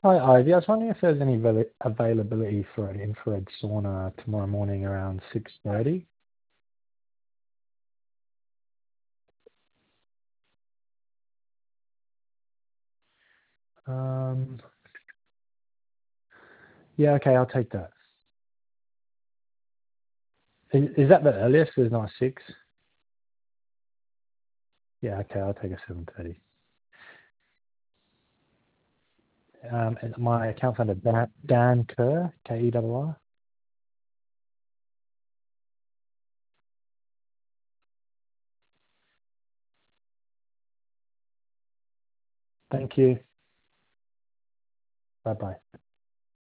Hi, Ivy. I was wondering if there's any availability for an infrared sauna tomorrow morning around 6:30. Um, yeah, okay, I'll take that. Is that the earliest? There's not a 6? Yeah, okay, I'll take a 7:30. And my account under Dan Kerr, Kerr. Thank you. Bye bye.